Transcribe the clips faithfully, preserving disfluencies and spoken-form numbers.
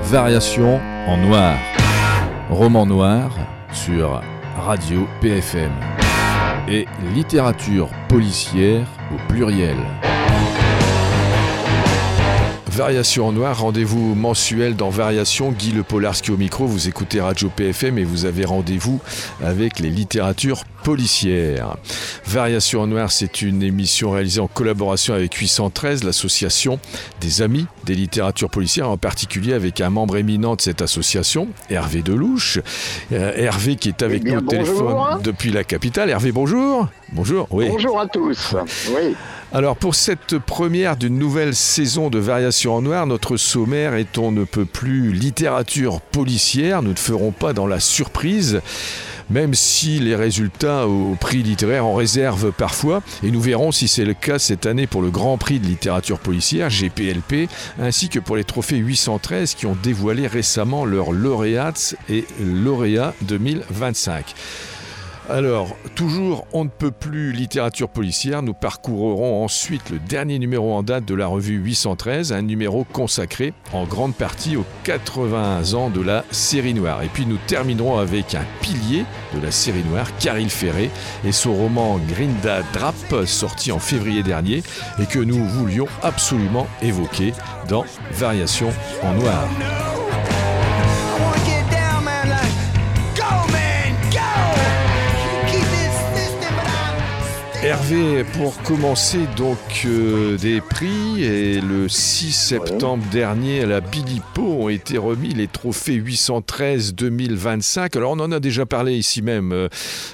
Variation en noir. Roman noir sur Radio P F M. Et littérature policière au pluriel. Variation en noir, rendez-vous mensuel dans Variation. Guy Le Polarski au micro, vous écoutez Radio P F M et vous avez rendez-vous avec les littératures policières. Variation en noir, c'est une émission réalisée en collaboration avec huit cent treize, l'association des amis des littératures policières, en particulier avec un membre éminent de cette association, Hervé Delouche. Euh, Hervé qui est avec eh bien, nous au téléphone depuis la capitale. Hervé, bonjour. Bonjour. Oui. Bonjour à tous. Oui. Alors pour cette première d'une nouvelle saison de Variation en noir, notre sommaire est on ne peut plus littérature policière. Nous ne ferons pas dans la surprise, même si les résultats au prix littéraire en réservent parfois. Et nous verrons si c'est le cas cette année pour le Grand Prix de littérature policière, G P L P, ainsi que pour les trophées huit cent treize qui ont dévoilé récemment leurs lauréates et lauréats deux mille vingt-cinq. Alors, toujours on ne peut plus littérature policière, nous parcourrons ensuite le dernier numéro en date de la revue huit cent treize, un numéro consacré en grande partie aux quatre-vingts ans de la série noire. Et puis nous terminerons avec un pilier de la série noire, Caril Ferré, et son roman Grinda Drap, sorti en février dernier, et que nous voulions absolument évoquer dans Variation en noir. Hervé, pour commencer, donc euh, des prix, et le six septembre ouais. dernier à la Bilipo ont été remis les trophées huit cent treize deux mille vingt-cinq. Alors on en a déjà parlé ici même euh,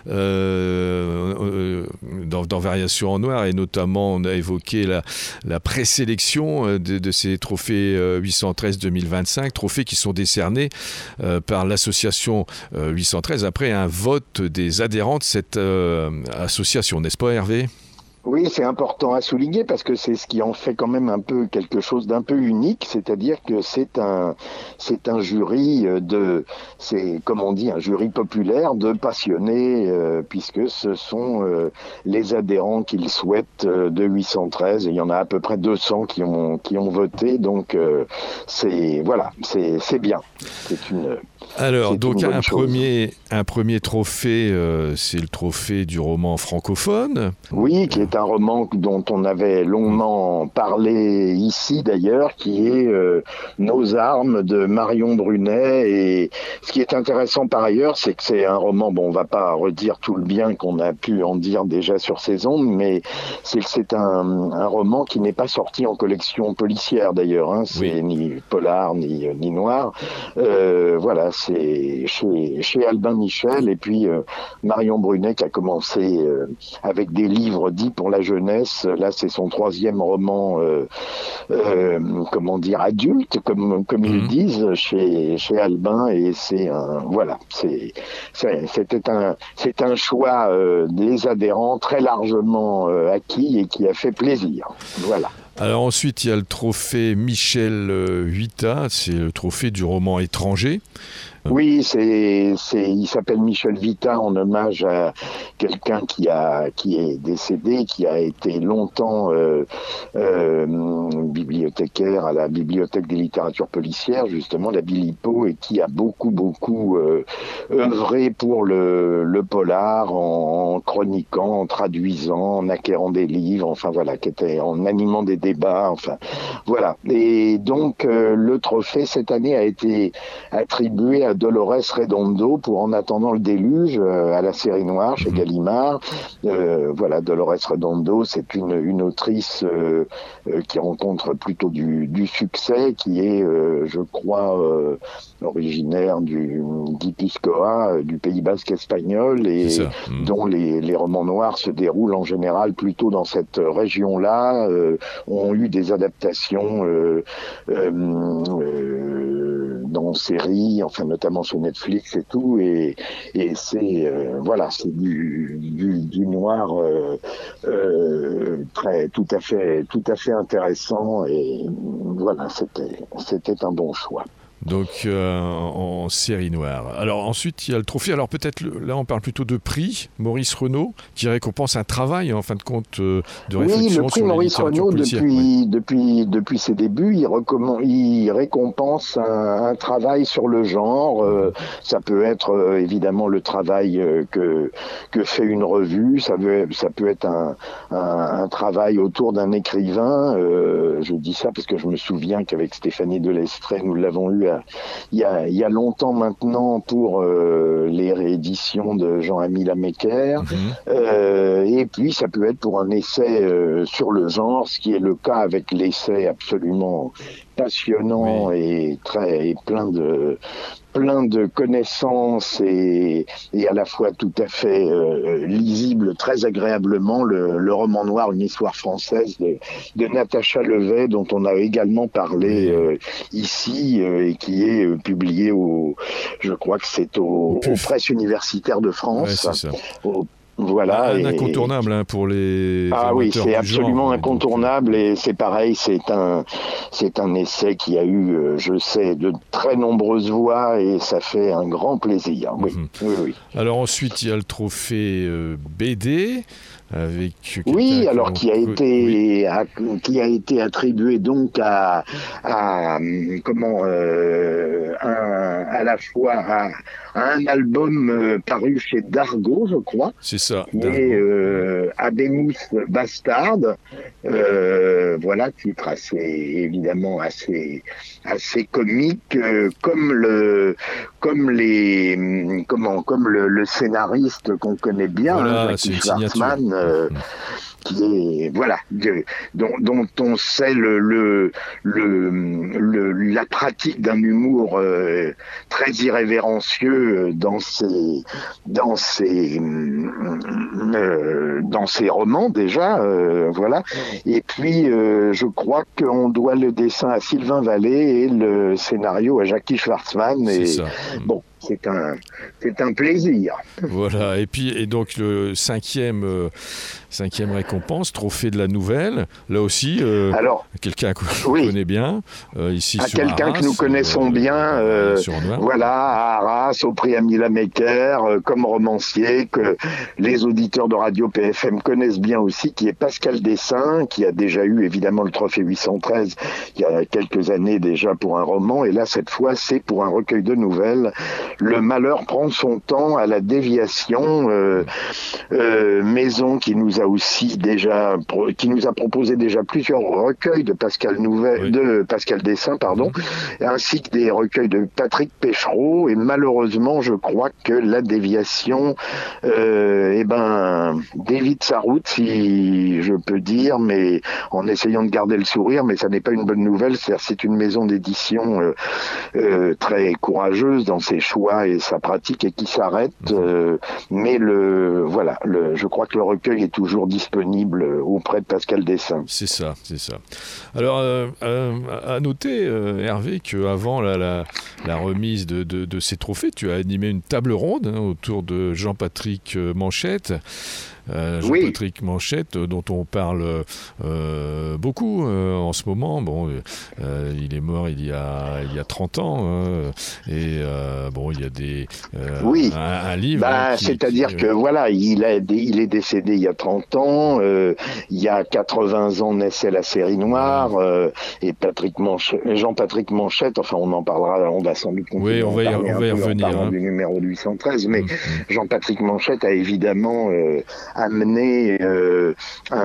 euh, dans, dans Variation en noir, et notamment on a évoqué la, la présélection de, de ces trophées euh, huit cent treize deux mille vingt-cinq, trophées qui sont décernés euh, par l'association euh, huit cent treize après un vote des adhérents de cette euh, association, n'est-ce pas Hervé ? Oui, c'est important à souligner parce que c'est ce qui en fait quand même un peu quelque chose d'un peu unique, c'est-à-dire que c'est un c'est un jury de c'est comme on dit un jury populaire de passionnés euh, puisque ce sont euh, les adhérents qu'ils souhaitent euh, de huit cent treize, et il y en a à peu près deux cents qui ont qui ont voté, donc euh, c'est voilà, c'est c'est bien. C'est une Alors, c'est donc une un chose. premier, un premier trophée, euh, c'est le trophée du roman francophone. Oui, qui est un roman dont on avait longuement parlé ici d'ailleurs, qui est euh, Nos armes de Marion Brunet. Et ce qui est intéressant par ailleurs, c'est que c'est un roman, bon, on va pas redire tout le bien qu'on a pu en dire déjà sur ces ondes, mais c'est que c'est un, un roman qui n'est pas sorti en collection policière d'ailleurs, hein. C'est oui. ni polar, ni, ni noir. Euh, voilà, c'est chez, chez Albin Michel, et puis euh, Marion Brunet qui a commencé euh, avec des livres dits pour la jeunesse. Là, c'est son troisième roman, euh, euh, comment dire, adulte, comme comme mmh. ils disent chez chez Albin, et c'est un voilà, c'est, c'est c'était un c'est un choix euh, des adhérents très largement euh, acquis et qui a fait plaisir. Voilà. Alors ensuite, il y a le trophée Michel Vuittat, c'est le trophée du roman étranger. Oui, c'est, c'est, il s'appelle Michel Vuittat en hommage à quelqu'un qui a, qui est décédé, qui a été longtemps euh, euh, bibliothécaire à la Bibliothèque des littératures policières, justement la Bilipo, et qui a beaucoup, beaucoup euh, œuvré pour le, le polar en, en chroniquant, en traduisant, en acquérant des livres, enfin voilà, qui était en animant des débats, enfin voilà. Et donc euh, le trophée cette année a été attribué à Dolores Redondo pour En attendant le déluge, euh, à la série noire chez Gallimard. Euh, voilà, Dolores Redondo, c'est une, une autrice euh, euh, qui rencontre plutôt du, du succès, qui est, euh, je crois, euh, originaire du Guipuscoa, euh, du Pays Basque espagnol, et mmh. dont les, les romans noirs se déroulent en général plutôt dans cette région-là, euh, ont eu des adaptations euh, euh, euh, dans séries, enfin notamment sur Netflix et tout, et, et c'est euh, voilà, c'est du, du, du noir euh, euh, très tout à fait tout à fait intéressant, et voilà, c'était c'était un bon choix. Donc euh, en, en série noire. Alors ensuite, il y a le trophée. Alors peut-être, le, là, on parle plutôt de prix. Maurice Renaud, qui récompense un travail, en fin de compte, euh, de réflexion oui, le prix sur Maurice Renaud, depuis, oui. depuis, depuis ses débuts, il, il récompense un, un travail sur le genre. Euh, ça peut être euh, évidemment le travail euh, que, que fait une revue, ça, veut, ça peut être un, un, un travail autour d'un écrivain. Euh, je dis ça parce que je me souviens qu'avec Stéphanie Delestret, nous l'avons eu à, il, y a, il y a longtemps maintenant pour euh, les rééditions de Jean-Ami Lamecker. Mm-hmm. Euh, et puis ça peut être pour un essai euh, sur le genre, ce qui est le cas avec l'essai absolument passionnant oui. et très et plein de plein de connaissances et, et à la fois tout à fait euh, lisible, très agréablement, le, le roman noir, une histoire française de, de Natacha Levet, dont on a également parlé euh, ici euh, et qui est euh, publié au, je crois que c'est au, aux presses universitaires de France. Ouais, c'est ça. Au, Voilà, un et, incontournable hein, pour les ah oui, c'est absolument genre, incontournable donc... et c'est pareil, c'est un c'est un essai qui a eu, euh, je sais, de très nombreuses voix et ça fait un grand plaisir. Oui, mm-hmm. oui, oui. Alors ensuite il y a le trophée euh, B D. Avec oui, alors qui a été oui. à, qui a été attribué donc à, à comment euh, un, à la fois à, à un album euh, paru chez Dargaud, je crois. C'est ça. Qui est euh, Abemus Bastard. Euh, voilà, titre assez évidemment assez assez comique, euh, comme le comme les comment comme le, le scénariste qu'on connaît bien, voilà, hein, Jackie Schwartzman. Euh, mmh. qui est voilà de, dont, dont on sait le, le, le, le la pratique d'un humour euh, très irrévérencieux dans ses dans ses euh, dans ses romans déjà euh, voilà et puis euh, je crois qu'on doit le dessin à Sylvain Vallée et le scénario à Jackie Schwartzman et c'est ça. Bon, c'est un, c'est un plaisir. Voilà, et puis et donc le cinquième, euh, cinquième récompense, trophée de la nouvelle, là aussi, euh, Alors, quelqu'un qu'on oui, connaît bien, euh, ici à sur quelqu'un Arras, que nous connaissons euh, bien, euh, sur voilà, à Arras, au prix Ami Lamecker, euh, comme romancier, que les auditeurs de Radio P F M connaissent bien aussi, qui est Pascal Dessin, qui a déjà eu évidemment le trophée huit cent treize il y a quelques années déjà pour un roman, et là cette fois c'est pour un recueil de nouvelles. Le malheur prend son temps à la déviation. Euh, euh, Maison qui nous a aussi déjà, qui nous a proposé déjà plusieurs recueils de Pascal Nouvelle, oui. de Pascal Dessin, pardon, mmh. ainsi que des recueils de Patrick Péchereau. Et malheureusement, je crois que la déviation, euh, eh ben, dévie de sa route, si je peux dire, mais en essayant de garder le sourire. Mais ça n'est pas une bonne nouvelle. C'est-à-dire, c'est une maison d'édition euh, euh, très courageuse dans ses choix et sa pratique et qui s'arrête, euh, mais le voilà, le, je crois que le recueil est toujours disponible auprès de Pascal Dessin. C'est ça, c'est ça. Alors, euh, euh, à noter, euh, Hervé, qu'avant la, la, la remise de, de, de ces trophées, tu as animé une table ronde hein, autour de Jean-Patrick Manchette. Euh, Jean-Patrick oui. Manchette, dont on parle euh, beaucoup euh, en ce moment. Bon, euh, il est mort il y a il y a trente ans euh, et euh, bon, il y a des euh, oui. un, un livre. Bah, hein, qui, c'est-à-dire qui, que euh... voilà, il a il est décédé il y a trente ans. Euh, il y a quatre-vingts ans naissait la série noire euh, et Patrick Manchette, Jean-Patrick Manchette. Enfin, on en parlera. On va sans doute oui, continuer on va y, on va y revenir. En hein. du numéro de huit cent treize, mais mmh. Jean-Patrick Manchette a évidemment euh, amené Euh,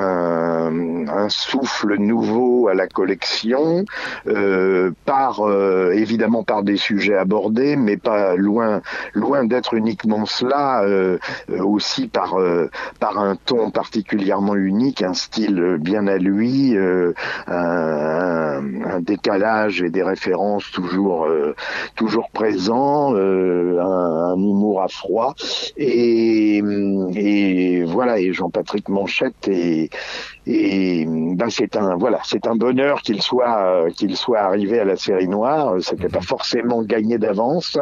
un, un souffle nouveau à la collection, euh, par euh, évidemment par des sujets abordés, mais pas loin loin d'être uniquement cela, euh, aussi par euh, par un ton particulièrement unique, un style bien à lui, euh, un, un décalage et des références toujours euh, toujours présents, euh, un, un humour à froid et, et voilà. Et Jean-Patrick Manchette est, et ben c'est un voilà, c'est un bonheur qu'il soit euh, qu'il soit arrivé à la série noire. C'était pas forcément gagné d'avance,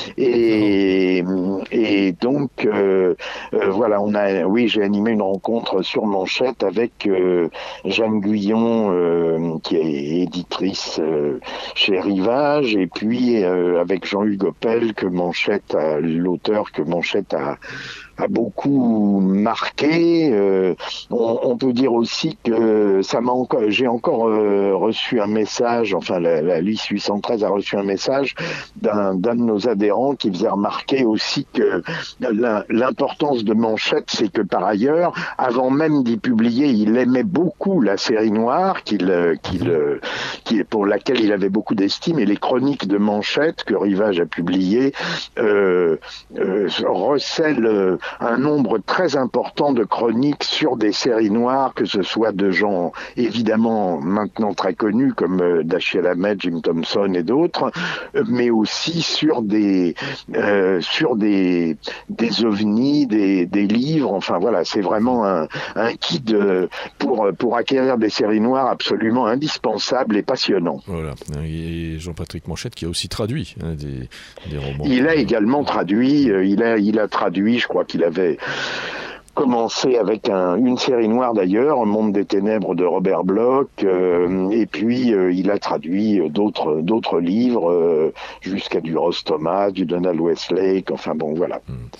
et et donc euh, euh, voilà, on a oui, j'ai animé une rencontre sur Manchette avec euh, Jeanne Guyon, euh, qui est éditrice euh, chez Rivage, et puis euh, avec Jean-Hugues Oppel, que Manchette, a, l'auteur que Manchette a a beaucoup marqué. Euh, on, on peut dire aussi que ça m'a encore, j'ai encore euh, reçu un message, enfin la, la L I S huit cent treize a reçu un message d'un, d'un de nos adhérents qui faisait remarquer aussi que l'importance de Manchette, c'est que par ailleurs, avant même d'y publier, il aimait beaucoup la série noire, qu'il, qu'il, qu'il, pour laquelle il avait beaucoup d'estime, et les chroniques de Manchette que Rivage a publiées euh, euh, recèlent un nombre très important de chroniques sur des séries noires, que ce soit de gens évidemment maintenant très connus comme euh, Dashiell Hammett, Jim Thompson et d'autres, euh, mais aussi sur des euh, sur des des ovnis, des des livres. Enfin voilà, c'est vraiment un un kit de, pour pour acquérir des séries noires absolument indispensables et passionnants. Voilà. Et Jean-Patrick Manchette qui a aussi traduit hein, des des romans. Il a également traduit. Euh, il a il a traduit. Je crois qu'il avait commencé avec un, une série noire d'ailleurs, Monde des ténèbres de Robert Bloch, euh, et puis euh, il a traduit d'autres d'autres livres euh, jusqu'à du Ross Thomas, du Donald Westlake, enfin bon voilà.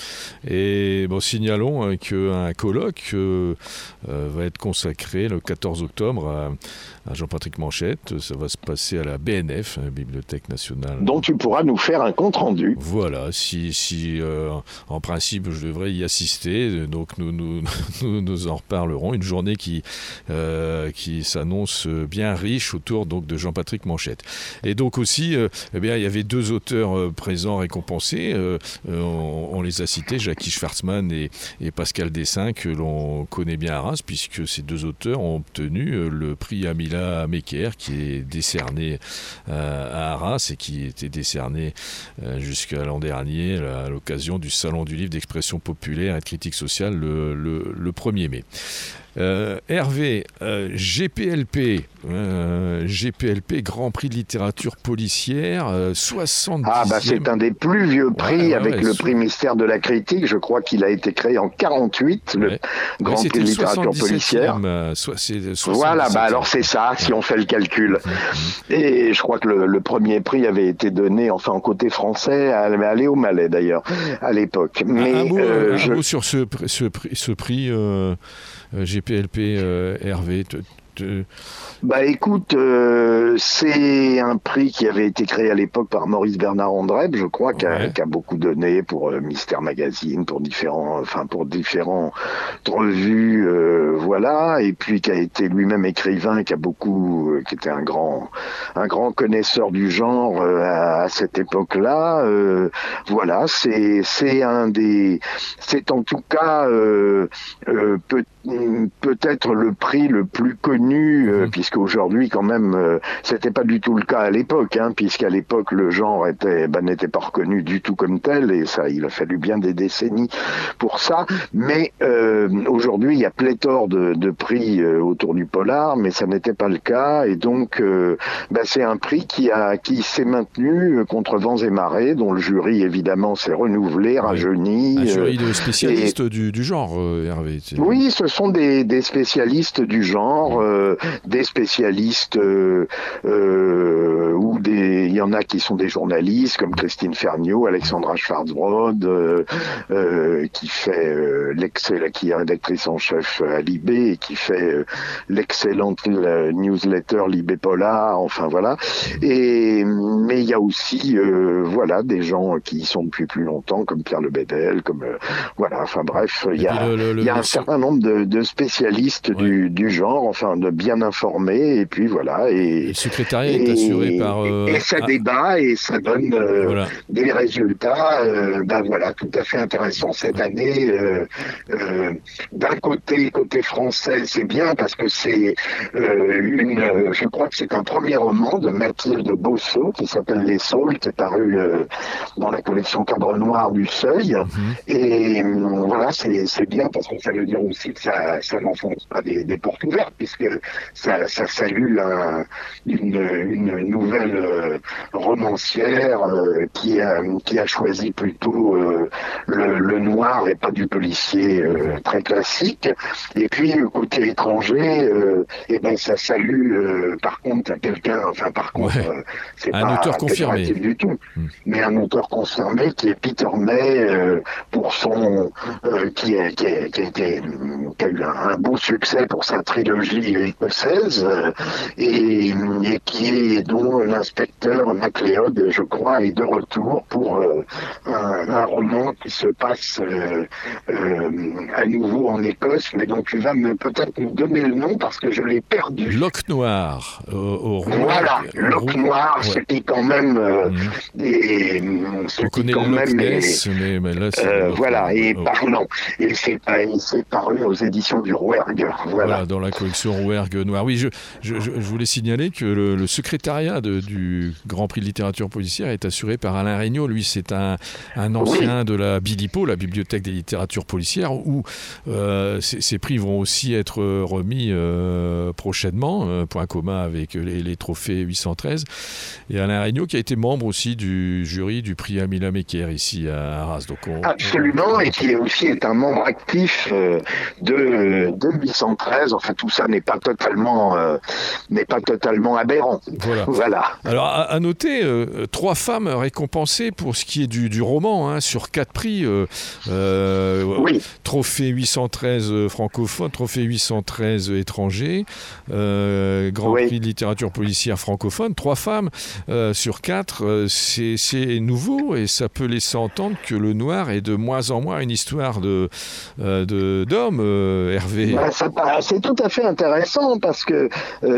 Et bon, signalons hein, qu'un colloque euh, euh, va être consacré le quatorze octobre à, à Jean-Patrick Manchette. Ça va se passer à la B N F, hein, Bibliothèque nationale. Donc tu pourras nous faire un compte rendu. Voilà, si, si euh, en principe je devrais y assister, donc nous Nous, nous, nous en reparlerons. Une journée qui, euh, qui s'annonce bien riche autour donc, de Jean-Patrick Manchette. Et donc aussi, euh, eh bien, il y avait deux auteurs euh, présents récompensés. Euh, on, on les a cités, Jackie Schwartzman et, et Pascal Dessin, que l'on connaît bien à Reims, puisque ces deux auteurs ont obtenu euh, le prix Amila Mecker, qui est décerné euh, à Reims et qui était décerné euh, jusqu'à l'an dernier à l'occasion du Salon du livre d'expression populaire et de critique sociale, le Le, le premier mai. Euh, Hervé, euh, G P L P, euh, G P L P, Grand Prix de littérature policière, euh, soixante-dixième. Ah bah c'est un des plus vieux prix, ouais, ouais, avec ouais, le prix Mystère de la critique. Je crois qu'il a été créé en quarante-huit, le ouais. Grand ouais, Prix de littérature policière. Euh, so- c'est voilà, bah alors c'est ça, si on fait le calcul. Mmh. Et je crois que le, le premier prix avait été donné, enfin en côté français, à, à Léo Mallet d'ailleurs, à l'époque. Mais un, un, mot, euh, un je... mot sur ce, ce, ce prix euh, G P L P, euh, Hervé. Te, te... Bah écoute, euh, c'est un prix qui avait été créé à l'époque par Maurice Bernard Andreb, je crois, qui a, ouais. qui a beaucoup donné pour euh, Mystère Magazine, pour différents, enfin pour différentes revues, euh, voilà, et puis qui a été lui-même écrivain, qui a beaucoup, euh, qui était un grand, un grand connaisseur du genre euh, à, à cette époque-là. Euh, voilà, c'est c'est un des, c'est en tout cas euh, euh, peut, peut-être le prix le plus connu, euh, mmh. puisque aujourd'hui quand même euh, c'était pas du tout le cas à l'époque, hein, puisqu'à l'époque le genre était bah, n'était pas reconnu du tout comme tel, et ça il a fallu bien des décennies pour ça. Mais euh, aujourd'hui il y a pléthore de, de prix euh, autour du polar, mais ça n'était pas le cas, et donc euh, bah, c'est un prix qui a qui s'est maintenu contre vents et marées, dont le jury évidemment s'est renouvelé, rajeuni. Un jury de euh, spécialistes et... du, du genre, euh, Hervé. Oui, ce sont des, des spécialistes du genre, euh, des spécialistes euh, euh, ou des, il y en a qui sont des journalistes comme Christine Ferniaud, Alexandra Schwarzbrod, euh, euh, qui fait euh, l'excellent, qui est rédactrice en chef à Libé et qui fait euh, l'excellente newsletter Libé Polar, enfin voilà. Et mais il y a aussi euh, voilà des gens qui y sont depuis plus longtemps comme Pierre Lebedel, comme euh, voilà, enfin bref, il y a, le, le, le, il y a un certain nombre de, de spécialistes ouais. du, du genre, enfin de monde bien informé, et puis voilà. Et, et le secrétariat et, est assuré par... Euh, et ça ah, débat, et ça donne euh, voilà. des résultats, euh, ben voilà, tout à fait intéressants cette année. Euh, euh, d'un côté, côté français, c'est bien, parce que c'est euh, une... Je crois que c'est un premier roman de Mathilde Bosso, qui s'appelle Les Saules, qui est paru euh, dans la collection Cadre Noir du Seuil. Mm-hmm. Et euh, voilà, c'est, c'est bien, parce que ça veut dire aussi que ça, ça n'enfonce pas des, des portes ouvertes, puisque ça, ça salue un, une, une nouvelle euh, romancière euh, qui, a, qui a choisi plutôt euh, le, le noir et pas du policier euh, très classique. Et puis, côté étranger, euh, et ben, ça salue euh, par contre à quelqu'un, enfin par contre, ouais. euh, c'est un pas auteur confirmé du tout, mm. mais un auteur confirmé qui est Peter May, euh, pour son, euh, qui, a, qui, a, qui, a, qui, a, qui a eu un, un beau succès pour sa trilogie écossaise, euh, et, et qui est dont l'inspecteur MacLeod, je crois, est de retour pour euh, un, un roman qui se passe euh, euh, à nouveau en Écosse, mais donc tu vas me, peut-être me donner le nom parce que je l'ai perdu. Loch Noir. Au, au voilà, Loch Noir, ouais. C'était quand même euh, mmh. des, on connaît quand le Loch Ness, mais, mais là c'est euh, voilà, et oh. parlant, et c'est, il s'est paru aux éditions du Rouergue, voilà. voilà, dans la collection Rouergue Noir. Oui, je, je, je, je voulais signaler que le, le secrétariat de, du Grand Prix de littérature policière est assuré par Alain Regnault. Lui, c'est un, un ancien oui. de la BILIPO, la Bibliothèque des littératures policières, où euh, ces, ces prix vont aussi être remis euh, prochainement, euh, point commun avec les, les trophées huit cent treize. Et Alain Regnault qui a été membre aussi du jury du prix Amila Mekker ici à Arras. Donc on, Absolument, on... et qui est aussi est un membre actif euh, de, de huit cent treize. Enfin, tout ça n'est pas totalement, euh, n'est pas totalement aberrant. Voilà. voilà. Alors, à, à noter, euh, trois femmes récompensées pour ce qui est du, du roman, hein, sur quatre prix. Euh, euh, oui. Trophée huit cent treize francophone, trophée huit cent treize étranger, euh, Grand oui. Prix de littérature policière francophone, trois femmes euh, sur quatre. Euh, c'est, c'est nouveau et ça peut laisser entendre que le noir est de moins en moins une histoire de, euh, de, d'hommes, euh, Hervé. Ben, ça, c'est tout à fait intéressant parce que,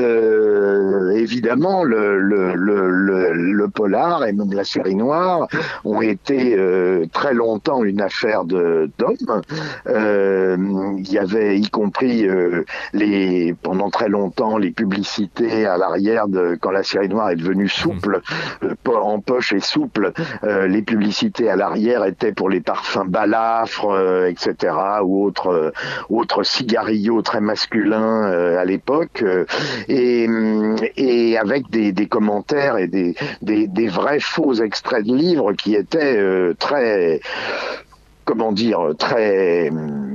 euh, évidemment, le, le, le, le, le polar et même la série noire ont été euh, très longtemps une affaire de, d'hommes. Euh, il y avait, y compris euh, les, pendant très longtemps, les publicités à l'arrière de, quand la série noire est devenue souple, euh, en poche et souple, euh, les publicités à l'arrière étaient pour les parfums balafres, euh, et cetera, ou autres, euh, autres cigarillos très masculins euh, à l'époque, euh, et, et avec des, des commentaires et des, des, des vrais faux extraits de livres qui étaient euh, très, comment dire, très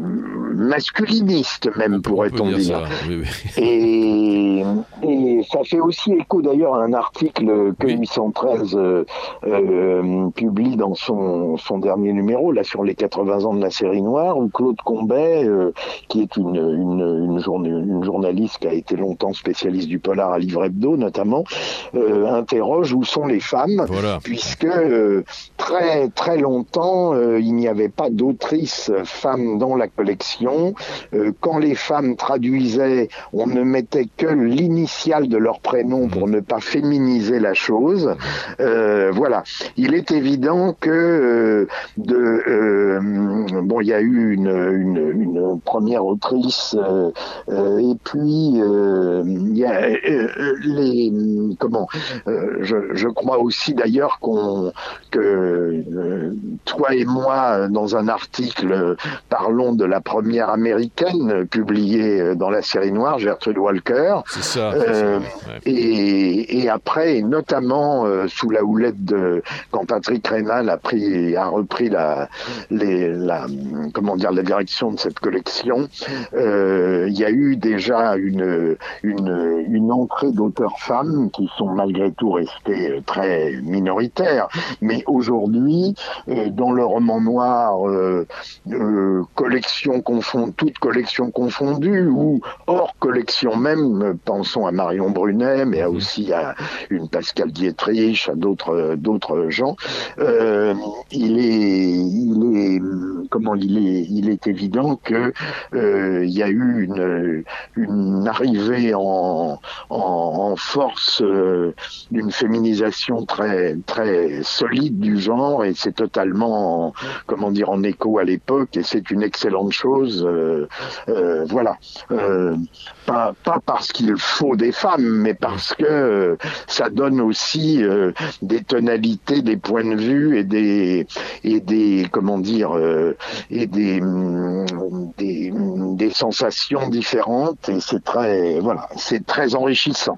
masculiniste même, pourrait-on dire. dire. Oui, oui. Et, et ça fait aussi écho d'ailleurs à un article que oui. huit cent treize euh, euh, publie dans son, son dernier numéro, là sur les quatre-vingts ans de la série noire, où Claude Combet, euh, qui est une, une, une, journa- une journaliste qui a été longtemps spécialiste du polar à Livre Hebdo notamment, euh, interroge où sont les femmes, voilà. puisque euh, très, très longtemps, euh, il n'y avait pas d'autrices femmes dans la collection. Euh, quand les femmes traduisaient, on ne mettait que l'initiale de leur prénom pour ne pas féminiser la chose. Euh, voilà. Il est évident que euh, de, euh, bon, il y a eu une, une, une première autrice, euh, euh, et puis euh, il y a euh, les comment. Euh, je, je crois aussi d'ailleurs qu'on que euh, toi et moi, dans un article, parlons de la première américaine publiée dans la série noire, Gertrude Walker. C'est ça. Euh, c'est ça ouais. et, et après, et notamment euh, sous la houlette de quand Patrick Reynal a pris, a repris la, les, la, comment dire, la direction de cette collection, euh, il y a eu déjà une, une, une entrée d'auteurs femmes qui sont malgré tout restées très minoritaires, mais aujourd'hui, euh, dans le roman noir, euh, euh, collection confondue, toute collection confondue, ou hors collection même, pensons à Marion Brunet, mais mmh. aussi à une Pascale Dietrich, à d'autres d'autres gens. Euh, il est il est comment il est il est évident que euh, il y a eu une une arrivée en en, en force euh, d'une féminisation très très solide du genre, et c'est totalement en, comment dire en écho à l'époque, et c'est une excellente chose. Euh, euh, voilà. Euh, pas pas parce qu'il faut des femmes, mais parce que euh, ça donne aussi euh, des tonalités, des points de vue et des et des comment dire euh, et des, des des sensations différentes, et c'est très voilà c'est très enrichissant.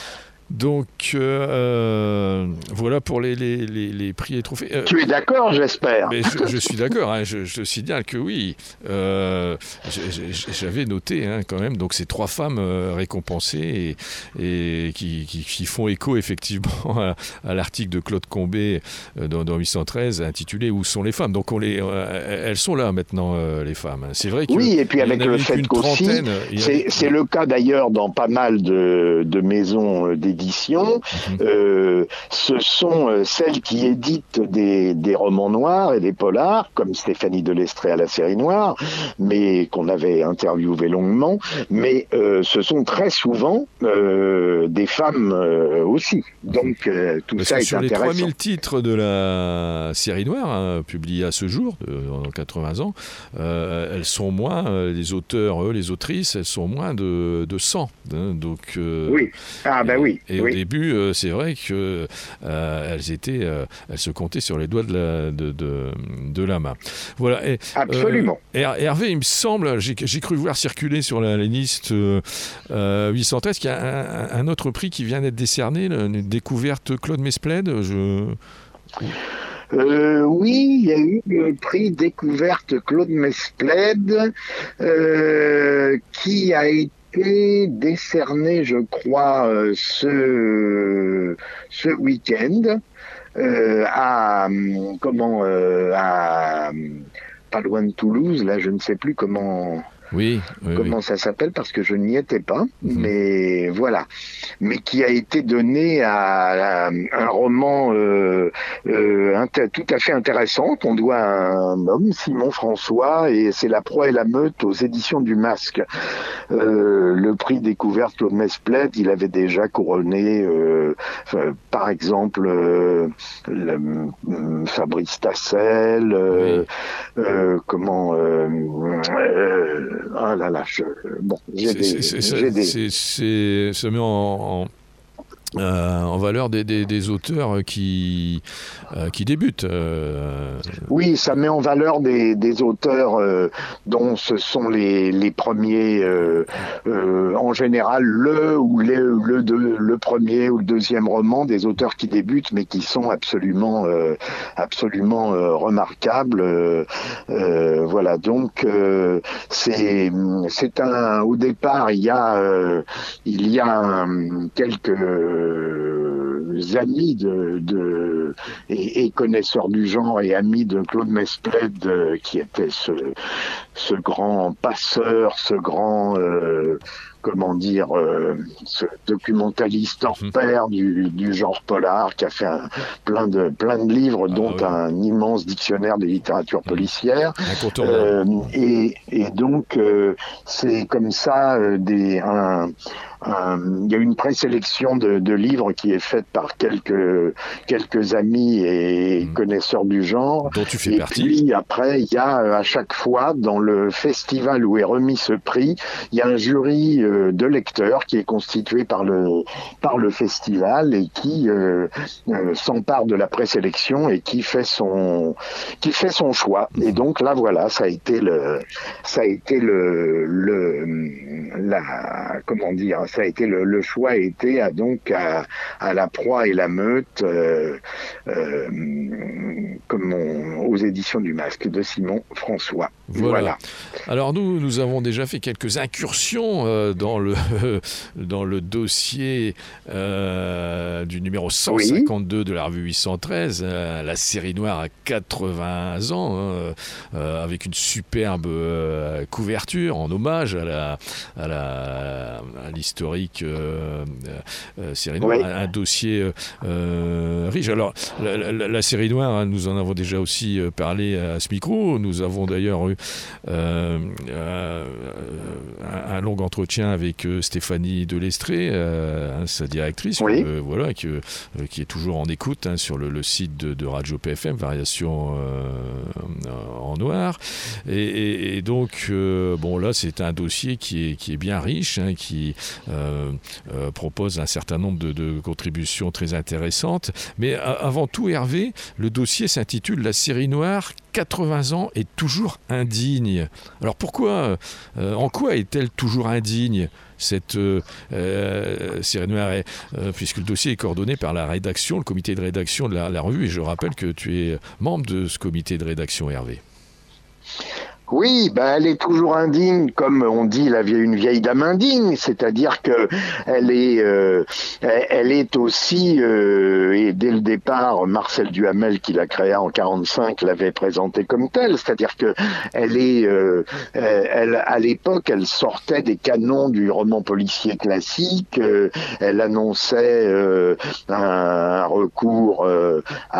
Donc euh, voilà pour les, les, les, les prix et trophées. Euh, tu es d'accord, j'espère. Mais je, je suis d'accord, hein, je, je signale que oui. Euh, j'avais noté hein, quand même, donc ces trois femmes euh, récompensées et, et qui, qui, qui font écho effectivement à, à l'article de Claude Combet euh, dans, dans huit cent treize intitulé « Où sont les femmes ?» Donc on les, euh, elles sont là maintenant, euh, les femmes. C'est vrai que oui, et puis avec le fait qu'aussi, c'est, c'est le cas d'ailleurs dans pas mal de, de maisons d'édition. Mmh. Euh, ce sont euh, celles qui éditent des, des romans noirs et des polars, comme Stéphanie Delestrée à la série noire, mais qu'on avait interviewé longuement, mais euh, ce sont très souvent euh, des femmes euh, aussi. Donc euh, tout Parce ça que est sur intéressant. Sur les trois mille titres de la série noire, hein, publiés à ce jour, de, en quatre-vingts ans, euh, elles sont moins, euh, les auteurs, eux, les autrices, elles sont moins de, de cent. Hein, donc, euh, oui, ah ben oui. Et oui. au début, euh, c'est vrai que euh, elles étaient, euh, elles se comptaient sur les doigts de la, de, de, de la main. Voilà. Et, absolument. Euh, Hervé, il me semble, j'ai, j'ai cru voir circuler sur la, la liste euh, huit cent treize qu'il y a un, un autre prix qui vient d'être décerné, une découverte Claude Mesplède. Je... Euh, oui, il y a eu le prix découverte Claude Mesplède euh, qui a été décerné, je crois, euh, ce ce week-end euh, à comment euh, à pas loin de Toulouse. Là, je ne sais plus comment. Oui, oui, comment oui. ça s'appelle, parce que je n'y étais pas, mmh. mais voilà. Mais qui a été donné à, à un roman euh, euh, inter- tout à fait intéressant qu'on doit à un homme, Simon François, et c'est La proie et la meute aux éditions du Masque. Euh, le prix découverte Claude Mesplède, il avait déjà couronné, euh, euh, par exemple, euh, le, euh, Fabrice Tassel, euh, oui. euh, comment... Euh, euh, Ah là là, je, bon, j'ai c'est, des, c'est, c'est, j'ai des... C'est, c'est, ça met en, en, euh, en valeur des, des, des auteurs qui, euh, qui débutent. Euh... Oui, ça met en valeur des, des auteurs euh, dont ce sont les, les premiers, euh, euh, en général, le ou les, le, deux, le premier ou le deuxième roman, des auteurs qui débutent, mais qui sont absolument, euh, absolument euh, remarquables. Euh, euh, voilà, donc euh, c'est, c'est un. Au départ, il y a, euh, il y a un, quelques amis de, de et, et connaisseurs du genre et amis de Claude Mesplède, euh, qui était ce, ce grand passeur, ce grand euh, comment dire, euh, ce documentaliste hors pair du, du genre polar, qui a fait un, plein de plein de livres, ah, dont oui. un immense dictionnaire de littérature policière. Euh, et, et donc euh, c'est comme ça euh, des un, il y a une présélection de, de livres qui est faite par quelques quelques amis et mmh. connaisseurs du genre. Dont tu fais et partie. Puis après, il y a à chaque fois dans le festival où est remis ce prix, il y a un jury euh, de lecteurs qui est constitué par le par le festival et qui euh, euh, s'empare de la présélection et qui fait son qui fait son choix. Mmh. Et donc là, voilà, ça a été le ça a été le le la comment dire. Ça a été le, le choix a été à, donc à, à La proie et la meute, euh, euh, comme on, aux éditions du Masque de Simon François. Voilà. Voilà. Alors nous, nous avons déjà fait quelques incursions euh, dans, le, dans le dossier euh, du numéro cent cinquante-deux oui. de la revue huit cent treize, euh, la série noire à quatre-vingts ans, hein, euh, avec une superbe euh, couverture en hommage à, la, à, la, à l'historique euh, euh, série noire, oui. un, un dossier euh, riche. Alors la, la, la série noire, hein, nous en avons déjà aussi parlé à ce micro, nous avons d'ailleurs eu Euh, euh, un, un long entretien avec euh, Stéphanie Delestré, euh, hein, sa directrice, oui. euh, voilà, qui, euh, qui est toujours en écoute hein, sur le, le site de, de Radio P F M, Variation euh, en noir. Et, et, et donc, euh, bon là, c'est un dossier qui est, qui est bien riche, hein, qui euh, euh, propose un certain nombre de, de contributions très intéressantes. Mais a, avant tout, Hervé, le dossier s'intitule La série noire quatre-vingts ans est toujours indigne. Alors pourquoi, euh, en quoi est-elle toujours indigne, cette euh, euh, série noire, est, euh, puisque le dossier est coordonné par la rédaction, le comité de rédaction de la, la revue, et je rappelle que tu es membre de ce comité de rédaction, Hervé. Oui, ben elle est toujours indigne, comme on dit, la vieille, une vieille dame indigne, c'est-à-dire que elle est, euh, elle est aussi, euh, et dès le départ, Marcel Duhamel, qui l'a créée en quarante-cinq, l'avait présentée comme telle, c'est-à-dire que elle est, euh, elle, à l'époque, elle sortait des canons du roman policier classique, euh, elle annonçait euh, un, un recours euh,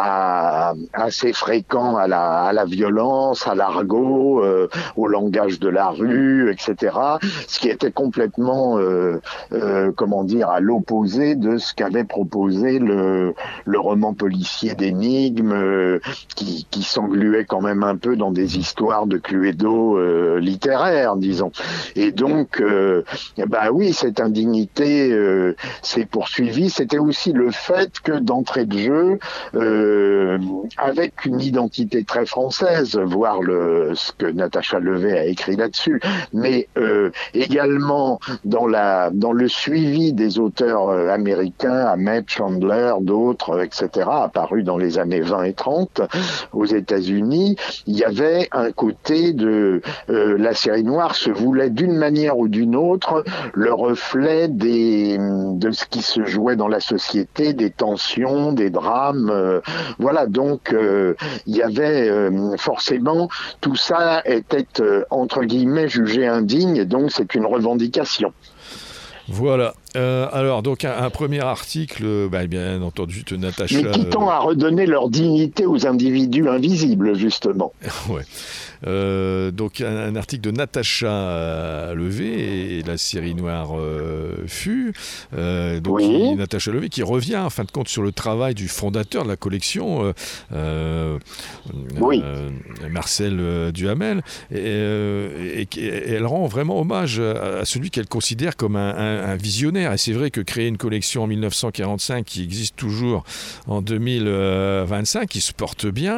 à, assez fréquent à la, à la violence, à l'argot. Euh, au langage de la rue, et cetera. Ce qui était complètement, euh, euh, comment dire, à l'opposé de ce qu'avait proposé le, le roman policier d'énigmes, euh, qui, qui s'engluait quand même un peu dans des histoires de Cluedo euh, littéraires, disons. Et donc, euh, bah oui, cette indignité euh, s'est poursuivie. C'était aussi le fait que d'entrée de jeu, euh, avec une identité très française, voire le, ce que Natacha Levet a écrit là-dessus, mais euh, également dans la dans le suivi des auteurs euh, américains, Hammett, Chandler, d'autres, euh, et cetera, apparus dans les années vingt et trente aux États-Unis, il y avait un côté de euh, la série noire se voulait d'une manière ou d'une autre le reflet des de ce qui se jouait dans la société, des tensions, des drames, euh, voilà, donc euh, il y avait euh, forcément tout ça était euh, entre guillemets jugé indigne, et donc c'est une revendication. Voilà. Euh, alors, donc, un, un premier article, bah, bien entendu, de Natacha... Mais qui tend à redonner leur dignité aux individus invisibles, justement. Ouais. Euh, donc, un, un article de Natacha Levet et la série noire euh, fut. Euh, donc, oui. qui, Natacha Levet, qui revient, en fin de compte, sur le travail du fondateur de la collection, euh, euh, oui. euh, Marcel Duhamel, et, euh, et, et elle rend vraiment hommage à, à celui qu'elle considère comme un, un, un visionnaire. Et c'est vrai que créer une collection en mille neuf cent quarante-cinq qui existe toujours en deux mille vingt-cinq, qui se porte bien,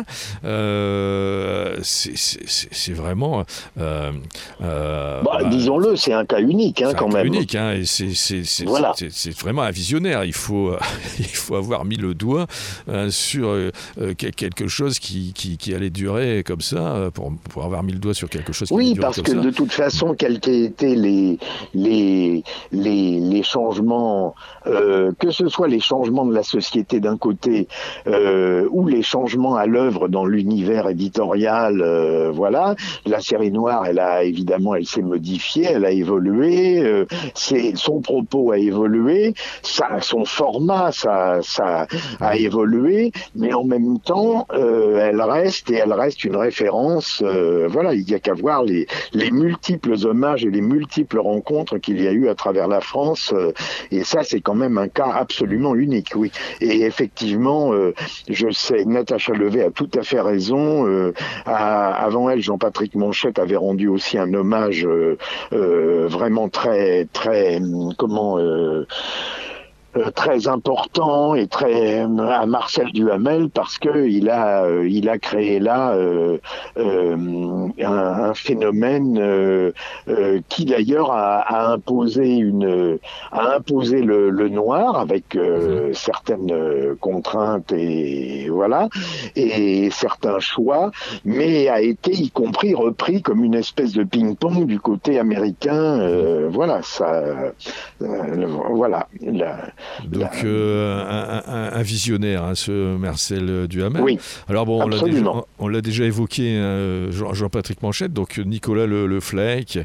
euh, c'est, c'est, c'est vraiment... Euh, euh, bah, bah, disons-le, c'est un cas unique hein, c'est quand un même. Cas unique, hein, et c'est, c'est, c'est, voilà. c'est, c'est, c'est vraiment un visionnaire. Il faut, il faut avoir mis le doigt euh, sur euh, quelque chose qui, qui, qui allait durer comme ça, pour, pour avoir mis le doigt sur quelque chose qui oui, allait durer parce comme que ça. De toute façon, quels qu'aient été les, les, les, les changements, euh, que ce soit les changements de la société d'un côté euh, ou les changements à l'œuvre dans l'univers éditorial, euh, voilà, la série noire, elle a évidemment, elle s'est modifiée, elle a évolué, euh, c'est, son propos a évolué, ça, son format, ça, ça a évolué, mais en même temps, euh, elle reste et elle reste une référence. Euh, voilà, il n'y a qu'à voir les, les multiples hommages et les multiples rencontres qu'il y a eu à travers la France. Et ça, c'est quand même un cas absolument unique, oui. Et effectivement, euh, je sais, Natacha Levet a tout à fait raison. Euh, à, avant elle, Jean-Patrick Manchette avait rendu aussi un hommage euh, euh, vraiment très, très, comment... Euh, euh, très important et très à Marcel Duhamel parce que il a euh, il a créé là euh, euh, un, un phénomène euh, euh, qui d'ailleurs a, a imposé une a imposé le, le noir avec euh, certaines contraintes et voilà et certains choix, mais a été y compris repris comme une espèce de ping-pong du côté américain. Euh, voilà, ça, euh, voilà. La, Donc la... Euh, un, un, un visionnaire, hein, ce Marcel Duhamel. Oui. Alors bon, on l'a, déjà, Absolument. on l'a déjà évoqué, hein, Jean, Jean-Patrick Manchette, donc Nicolas Le, Le Flecq,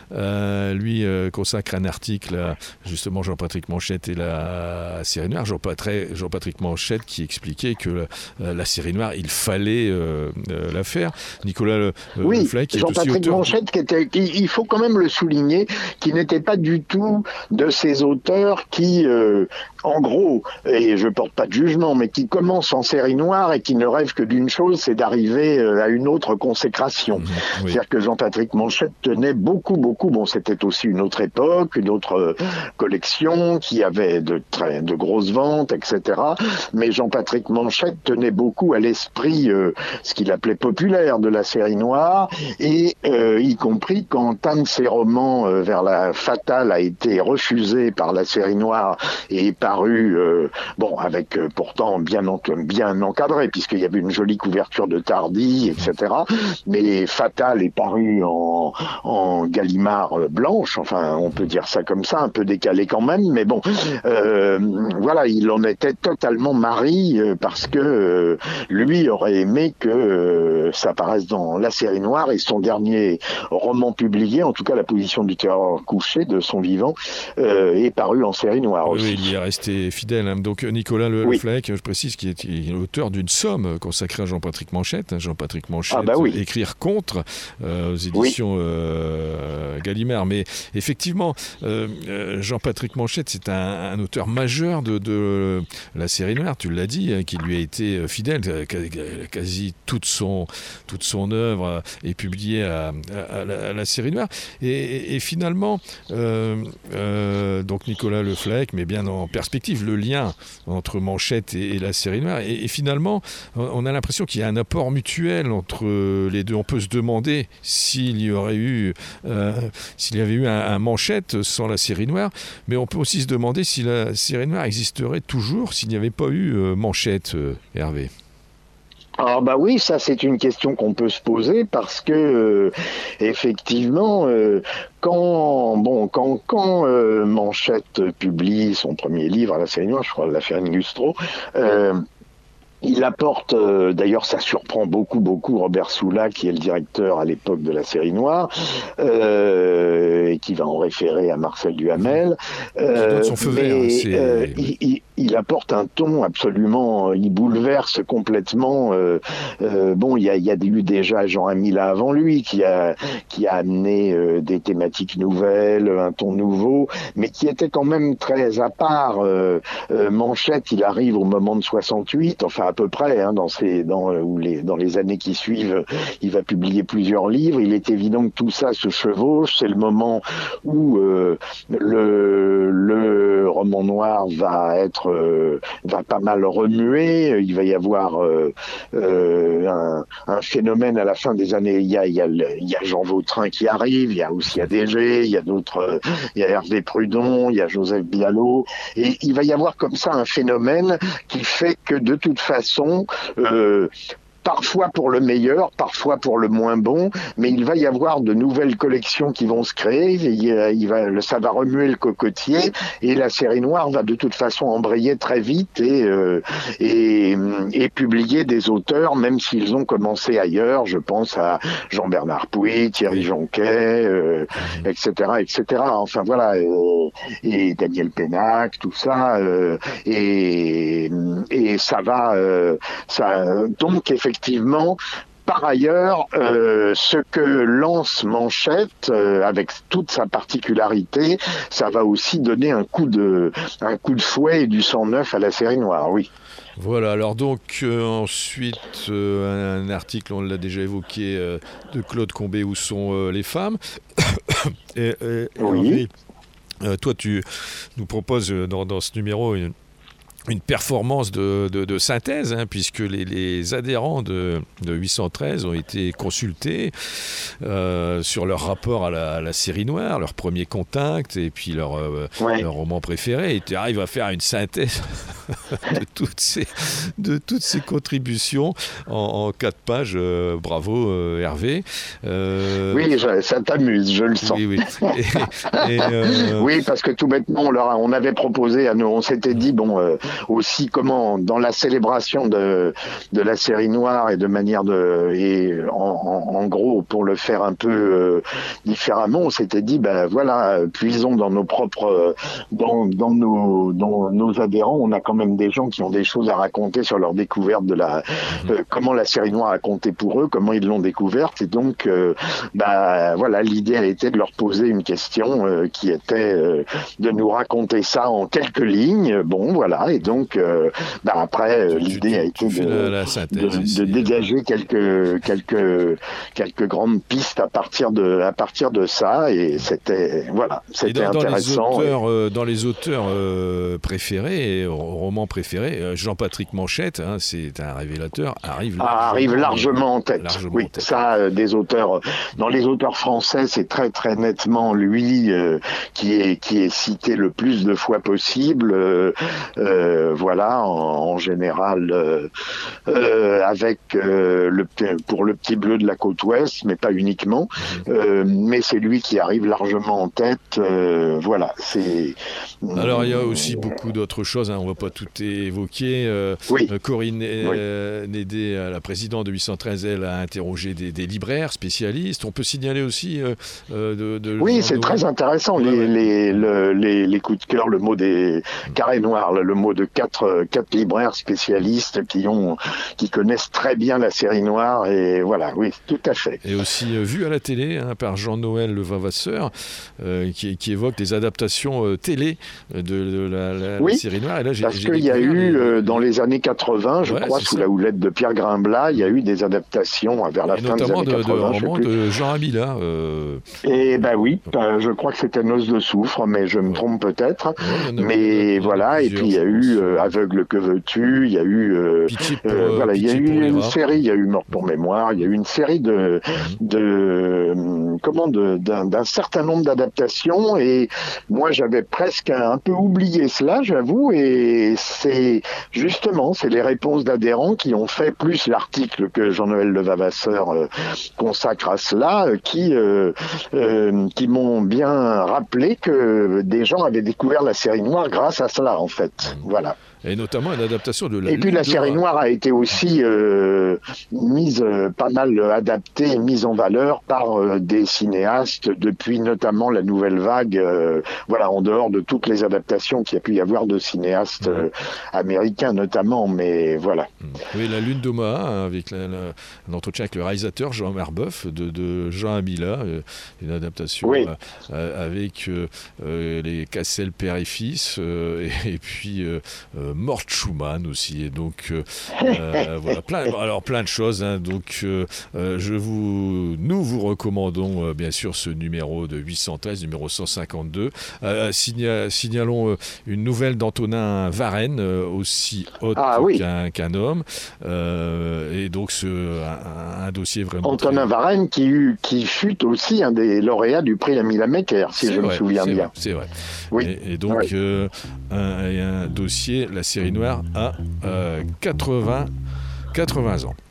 euh, lui euh, consacre un article à justement Jean-Patrick Manchette et la série noire. Jean-Patrick, Jean-Patrick Manchette qui expliquait que la, la série noire, il fallait euh, euh, la faire. Nicolas Le, oui, Le Flecq, qui est Jean-Patrick aussi auteur... Manchette, qui était, qui, il faut quand même le souligner, qui n'était pas du tout de ces auteurs qui, euh, en gros, et je porte pas de jugement, mais qui commencent en série noire et qui ne rêvent que d'une chose, c'est d'arriver à une autre consécration. Mmh, oui. C'est-à-dire que Jean-Patrick Manchette tenait beaucoup, beaucoup, bon, c'était aussi une autre époque, une autre euh, collection qui avait de très, de grosses ventes, et cetera. Mais Jean-Patrick Manchette tenait beaucoup à l'esprit, euh, ce qu'il appelait populaire de la série noire, et euh, y compris quand un de ses romans euh, vers la fatale a été refusé par la série noire et est paru, euh, bon, avec euh, pourtant bien, en, bien encadré, puisqu'il y avait une jolie couverture de Tardy, et cetera. Mais Fatal est paru en, en Gallimard blanche, enfin, on peut dire ça comme ça, un peu décalé quand même, mais bon, euh, voilà, il en était totalement mari, euh, parce que euh, lui aurait aimé que euh, ça apparaisse dans la série noire, et son dernier roman publié, en tout cas La position du terreur couché de son vivant, euh, est paru en série noire oui, aussi. Oui, il y est resté fidèle. Hein. Donc Nicolas Le, oui. Le Flecq, je précise, qui est, qui est l'auteur d'une somme consacrée à Jean-Patrick Manchette. Hein. Jean-Patrick Manchette, ah bah oui. Écrire contre, euh, aux éditions oui. euh, Gallimard. Mais effectivement, euh, Jean-Patrick Manchette, c'est un, un auteur majeur de, de la série noire, tu l'as dit, hein, qui lui a été fidèle. Quasi toute son, toute son œuvre est publiée à, à, à, la, à la série noire. Et, et, et finalement, euh, euh, donc Nicolas Le Flecq, mais bien en perspective, le lien entre Manchette et, et la série noire. Et, et finalement, on a l'impression qu'il y a un apport mutuel entre les deux. On peut se demander s'il y aurait eu, euh, s'il y avait eu un, un Manchette sans la série noire, mais on peut aussi se demander si la série noire existerait toujours s'il n'y avait pas eu euh, Manchette, euh, Hervé. Alors bah oui, ça c'est une question qu'on peut se poser parce que euh, effectivement, euh, quand bon quand quand euh, Manchette publie son premier livre à la série noire, je crois l'affaire Ingustro, euh, il apporte, euh, d'ailleurs ça surprend beaucoup, beaucoup Robert Soula, qui est le directeur à l'époque de la série noire, euh, et qui va en référer à Marcel Duhamel. Euh, qui donne son feu vert. Mais, c'est... euh, il, il, il apporte un ton absolument, il bouleverse complètement. Euh, euh, bon, il y a, il y a eu déjà Jean Amila avant lui, qui a, qui a amené euh, des thématiques nouvelles, un ton nouveau, mais qui était quand même très à part. Euh, euh, Manchette, il arrive au moment de soixante-huit, enfin à peu près, hein, dans, ces, dans, ou les, dans les années qui suivent, il va publier plusieurs livres. Il est évident que tout ça se chevauche. C'est le moment où euh, le, le roman noir va être, euh, va pas mal remuer. Il va y avoir euh, euh, un, un phénomène à la fin des années. Il y a, il y a, il y a Jean Vautrin qui arrive. Il y a aussi A D G. Il y a d'autres. Il y a Hervé Prudon. Il y a Joseph Bialot. Et il va y avoir comme ça un phénomène qui fait que de toute façon façon, euh, parfois pour le meilleur, parfois pour le moins bon, mais il va y avoir de nouvelles collections qui vont se créer, il, il va, ça va remuer le cocotier, et la série noire va de toute façon embrayer très vite et, euh, et, et publier des auteurs, même s'ils ont commencé ailleurs. Je pense à Jean-Bernard Pouy, Thierry Jonquet, euh, et cetera, et cetera. Enfin voilà, euh, et Daniel Pénac, tout ça, euh, et, et ça va, euh, ça, donc effectivement, Effectivement, par ailleurs, euh, ce que lance Manchette, euh, avec toute sa particularité, ça va aussi donner un coup de, un coup de fouet et du sang neuf à la série noire, oui. Voilà, alors donc euh, ensuite euh, un article, on l'a déjà évoqué, euh, de Claude Combet, Où sont euh, les femmes et, et, oui. et Euh, toi, tu nous proposes dans, dans ce numéro une, une performance de, de, de synthèse, hein, puisque les, les adhérents de, de huit cent treize ont été consultés euh, sur leur rapport à la, à la série noire, leur premier contact, et puis leur, euh, ouais. leur roman préféré. Et tu arrives à faire une synthèse de, toutes ces, de toutes ces contributions en, en quatre pages. Euh, bravo, euh, Hervé. Euh... Oui, je, ça t'amuse, je le sens. Oui, oui. Et, et, euh... oui, parce que tout bêtement, on, leur a, on avait proposé à nous, on s'était dit, bon... Euh, aussi comment dans la célébration de de la série noire et de manière de et en, en, en gros pour le faire un peu euh, différemment, on s'était dit ben voilà, puisons dans nos propres dans dans nos dans nos adhérents, on a quand même des gens qui ont des choses à raconter sur leur découverte de la euh, comment la série noire a compté pour eux, comment ils l'ont découverte, et donc euh, ben voilà, l'idée elle était de leur poser une question euh, qui était euh, de nous raconter ça en quelques lignes. Bon voilà, et donc euh, bah après euh, l'idée a été de, la, la synthèse, de, de dégager quelques quelques quelques grandes pistes à partir de à partir de ça, et c'était voilà, c'était dans, intéressant. Dans les auteurs, et... euh, dans les auteurs euh, préférés, romans préférés, euh, Jean-Patrick Manchette, hein, c'est un révélateur, arrive largement, ah, arrive largement en tête. Largement oui, en tête. Ça, euh, des auteurs dans les auteurs français, c'est très très nettement lui euh, qui est qui est cité le plus de fois possible. Euh, euh, voilà, en, en général, euh, euh, avec euh, le pour le Petit Bleu de la côte ouest, mais pas uniquement. Euh, mais c'est lui qui arrive largement en tête. Euh, voilà, c'est. Alors il y a aussi beaucoup d'autres choses. Hein, on ne va pas tout évoquer. Euh, oui. Corinne euh, oui. Nédé, la présidente de huit cent treize, elle a interrogé des, des libraires spécialistes. On peut signaler aussi. Euh, de, de oui, c'est très intéressant. Ouais, les, ouais. Les, le, les, les coups de cœur, le mot des carrés noirs, le mot de quatre, quatre libraires spécialistes qui ont, qui connaissent très bien la série noire, et voilà, oui, tout à fait. Et aussi euh, vu à la télé hein, par Jean-Noël Le Vavasseur, euh, qui, qui évoque des adaptations euh, télé de, de la, la, oui, la série noire. Et là, j'ai, parce j'ai qu'il y a eu les... euh, dans les années quatre-vingts, je ouais, crois, sous ça. la houlette de Pierre Grimblat, il y a eu des adaptations vers la et fin des années de, quatre-vingts. Notamment de, de Jean Amila. Euh... Et ben oui, euh, je crois que c'était Noce de soufre, mais je me trompe peut-être. Ouais, mais a, voilà, et puis il y a eu euh, Aveugle que veux-tu, il y a eu euh, pour, euh, voilà, il y a eu une rats. série, il y a eu Mort pour mémoire, il y a eu une série de mmh. de comment de d'un, d'un certain nombre d'adaptations, et moi j'avais presque un, un peu oublié cela, j'avoue, et c'est justement c'est les réponses d'adhérents qui ont fait, plus l'article que Jean-Noël Le Vavasseur euh, consacre à cela, euh, qui euh, euh, qui m'ont bien rappelé que des gens avaient découvert la série noire grâce à cela, en fait. Voilà. Et notamment une adaptation de la Et puis la série noire a été aussi euh, mise, euh, pas mal adaptée et mise en valeur par euh, des cinéastes depuis notamment la Nouvelle Vague, euh, voilà, en dehors de toutes les adaptations qu'il y a pu y avoir de cinéastes euh, américains notamment, mais voilà. Oui, La Lune d'Omaha, hein, avec la, la, un entretien avec le réalisateur Jean Marbeuf de, de Jean Amila, euh, une adaptation oui. euh, avec euh, euh, les Cassel père et fils, euh, et, et puis euh, Mort Schumann aussi, et donc euh, euh, voilà, plein, alors plein de choses, hein, donc euh, euh, je vous, nous vous recommandons euh, bien sûr ce numéro de huit cent treize, numéro cent cinquante-deux. Euh, signa, signalons euh, une nouvelle d'Antonin Varenne, euh, aussi haute ah, oui. qu'un, qu'un homme, euh, et donc ce, un, un dossier vraiment. Antonin très... Varenne qui, eut, qui fut aussi un des lauréats du prix Lamilla Maker, si c'est je vrai, me souviens c'est bien. Vrai, c'est vrai. Oui. Et, et donc oui. euh, un, un dossier, la série noire a euh, quatre-vingts, quatre-vingts ans.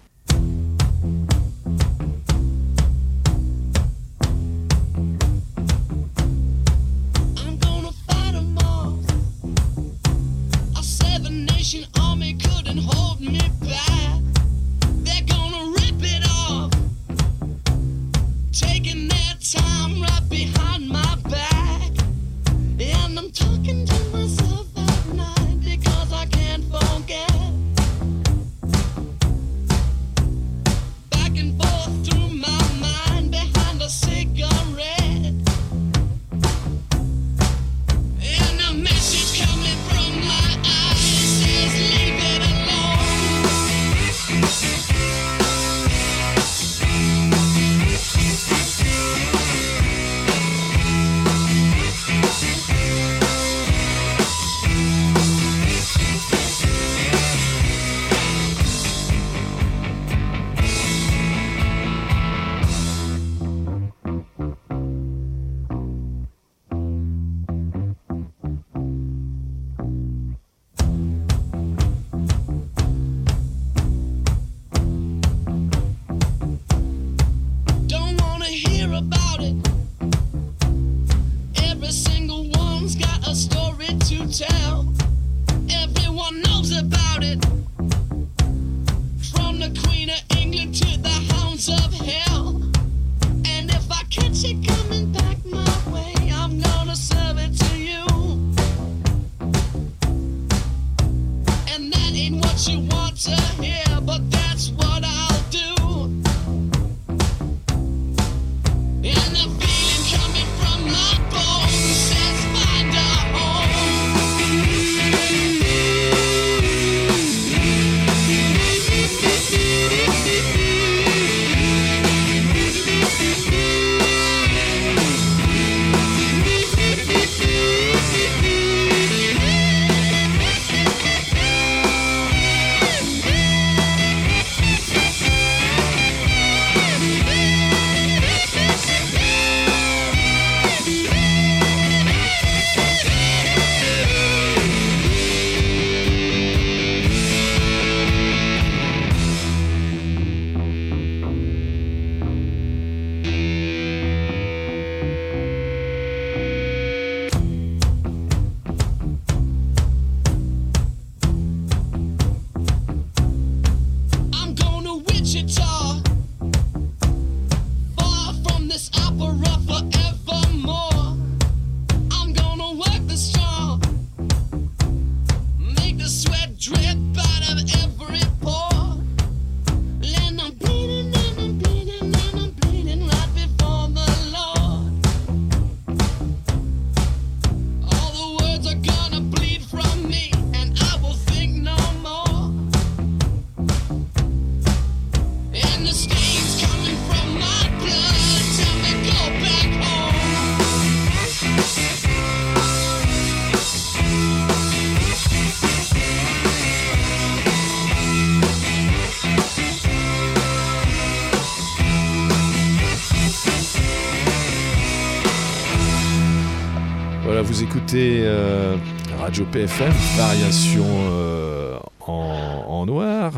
Vous écoutez euh, Radio P F M, variation euh, en, en noir,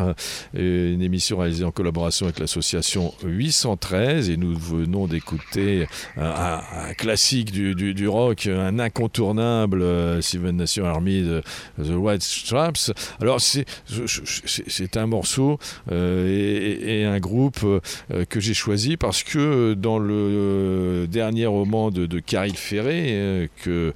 une émission réalisée en collaboration avec l'association huit cent treize, et nous venons d'écouter un, un, un classique du, du, du rock, un incontournable, euh, Seven Nation Army de The White Stripes. Alors c'est, c'est, c'est un morceau euh, et, et un groupe euh, que j'ai choisi parce que dans le dernier roman de, de Caril Ferré euh, que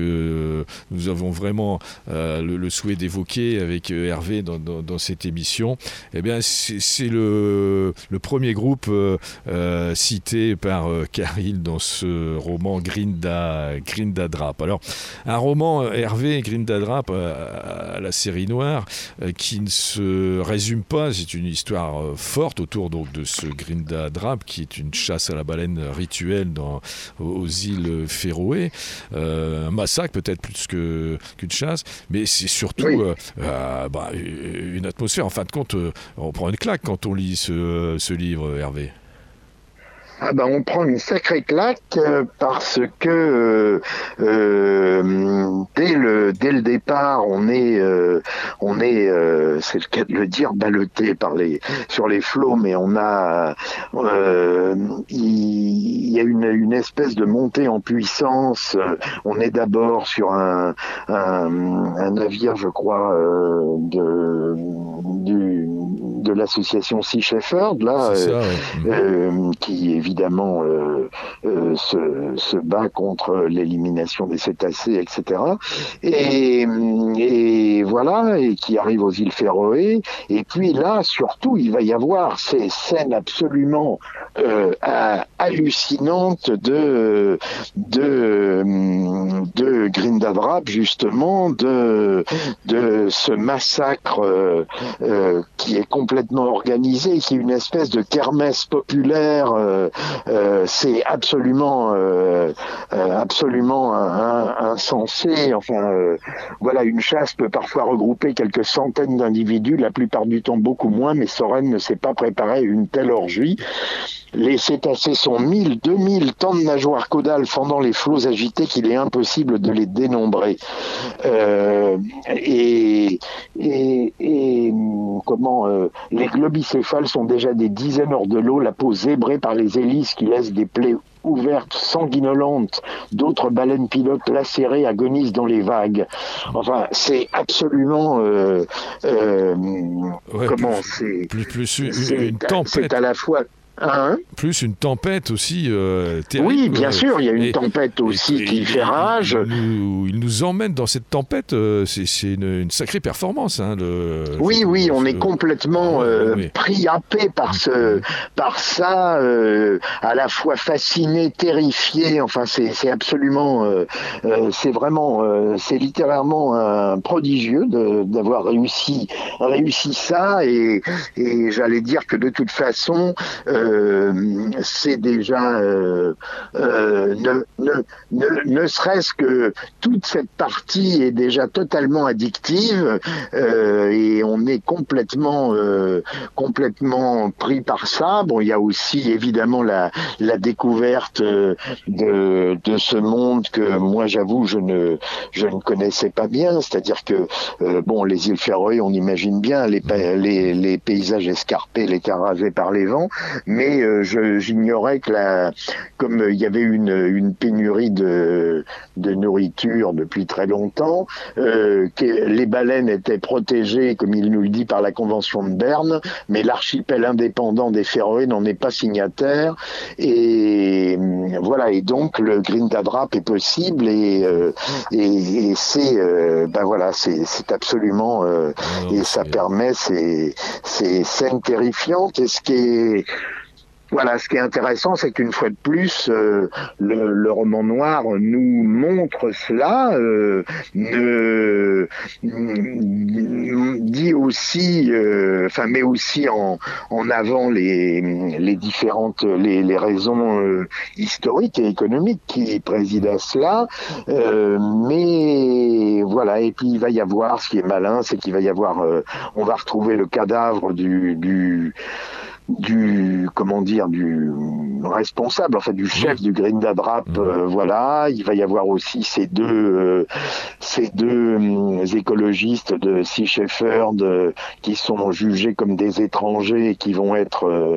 que nous avons vraiment euh, le, le souhait d'évoquer avec Hervé dans, dans, dans cette émission, eh bien c'est, c'est le, le premier groupe euh, euh, cité par euh, Caril dans ce roman Grinda, Grinda Drap. Alors un roman Hervé Grinda Drap euh, à la série noire euh, qui ne se résume pas, c'est une histoire euh, forte autour donc de ce Grinda Drap qui est une chasse à la baleine rituelle dans, aux îles Féroé. Euh, un massacre peut-être plus que, qu'une chasse, mais c'est surtout oui. euh, euh, bah, une atmosphère. En fin de compte, euh, on prend une claque quand on lit ce, ce livre, Hervé. Ah ben on prend une sacrée claque euh, parce que euh, euh, dès le dès le départ on est euh, on est euh, c'est le cas de le dire ballotté par les sur les flots, mais on a euh, il y, y a une une espèce de montée en puissance. On est d'abord sur un un, un navire, je crois, euh, de du de l'association Sea Shepherd là ça, euh, ouais. euh, qui évidemment euh, euh, se, se bat contre l'élimination des cétacés, et cetera. Et, et voilà, et qui arrive aux îles Féroé. Et puis là, surtout, il va y avoir ces scènes absolument euh, hallucinantes de de de Grinda Drap, justement, de de ce massacre euh, euh, qui est complètement organisé, qui est une espèce de kermesse populaire. Euh, euh, c'est absolument euh, euh, absolument un, un, insensé. Enfin, euh, voilà, une chasse peut parfois regrouper quelques centaines d'individus, la plupart du temps beaucoup moins, mais Soren ne s'est pas préparé à une telle orgie. Les cétacés sont mille, deux mille, tant de nageoires caudales fendant les flots agités qu'il est impossible de les dénombrer. Euh, et, et, et comment euh, les globicéphales sont déjà des dizaines hors de l'eau, la peau zébrée par les hélices qui laissent des plaies ouvertes, sanguinolentes. D'autres baleines pilotes lacérées agonisent dans les vagues. Enfin, c'est absolument euh, euh, ouais, comment plus, c'est plus, plus une, c'est, une tempête. c'est à la fois Hein plus une tempête aussi euh, terrible. Oui, bien sûr, il y a une et, tempête aussi et, qui et, fait rage. Il nous, il nous emmène dans cette tempête, euh, c'est, c'est une, une sacrée performance. Hein, le, oui, oui, ce... on est complètement euh, oui. pris, happé par, ce, par ça, euh, à la fois fasciné, terrifié, enfin c'est, c'est absolument, euh, euh, c'est vraiment, euh, c'est littéralement un prodigieux de, d'avoir réussi, réussi ça, et, et j'allais dire que de toute façon, euh, Euh, c'est déjà euh, euh, ne, ne, ne, ne serait-ce que toute cette partie est déjà totalement addictive euh, et on est complètement euh, complètement pris par ça. Bon, il y a aussi évidemment la, la découverte de, de ce monde que moi j'avoue je ne je ne connaissais pas bien, c'est-à-dire que euh, bon, les îles Féroé, on imagine bien les, les, les paysages escarpés, les terres rasées par les vents, mais euh, je, j'ignorais que la, comme il y avait une, une pénurie de, de nourriture depuis très longtemps, euh, que les baleines étaient protégées, comme il nous le dit, par la Convention de Berne, mais l'archipel indépendant des Féroé n'en est pas signataire, et voilà, et donc le Grindadrap est possible, et, euh, et, et c'est, euh, ben voilà, c'est, c'est absolument, euh, oh, et ça permet ces, ces scènes terrifiantes, et ce qui est Voilà, ce qui est intéressant, c'est qu'une fois de plus, euh, le, le roman noir nous montre cela, euh, ne, dit aussi, euh, enfin met aussi en, en avant les, les différentes, les, les raisons euh, historiques et économiques qui président à cela, euh, mais voilà, et puis il va y avoir, ce qui est malin, c'est qu'il va y avoir, euh, on va retrouver le cadavre du, du du comment dire du responsable, en fait du chef oui. du Grindadrap, euh, voilà. Il va y avoir aussi ces deux euh, ces deux euh, écologistes de Sea Shepherd euh, qui sont jugés comme des étrangers et qui vont être euh,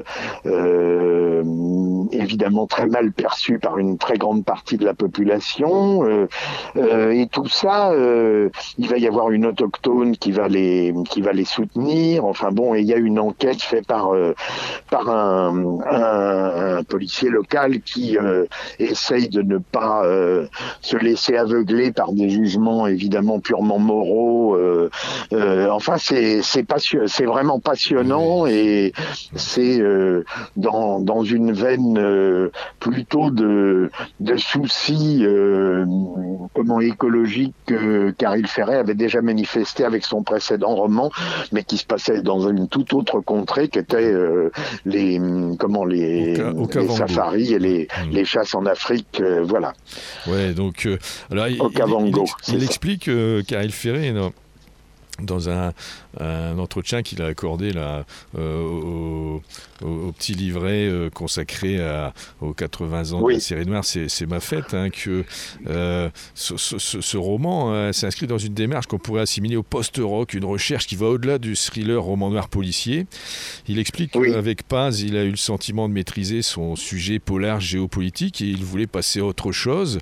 euh, évidemment très mal perçus par une très grande partie de la population, euh, euh, et tout ça, euh, il va y avoir une autochtone qui va les qui va les soutenir. Enfin bon, et il y a une enquête faite par euh, par un, un, un policier local qui euh, essaye de ne pas euh, se laisser aveugler par des jugements évidemment purement moraux. Euh, euh, enfin, c'est c'est passion, c'est vraiment passionnant, et c'est euh, dans dans une veine euh, plutôt de de soucis euh, comment écologiques que Caril Ferret avait déjà manifesté avec son précédent roman, mais qui se passait dans une toute autre contrée, qui était euh, les comment les, au ca- au les safaris et les, mmh. les chasses en Afrique, euh, voilà. Ouais, donc euh, alors il, au Kavango, il, il, il explique euh, Caril Ferret non, dans un, un entretien qu'il a accordé là, euh, au, au, au petit livret euh, consacré à, aux quatre-vingts ans oui. de la série noire, c'est, c'est ma fête, hein, que euh, ce, ce, ce roman euh, s'inscrit dans une démarche qu'on pourrait assimiler au post-rock, une recherche qui va au-delà du thriller roman noir policier. Il explique oui. qu'avec Paz, il a eu le sentiment de maîtriser son sujet polar géopolitique et il voulait passer à autre chose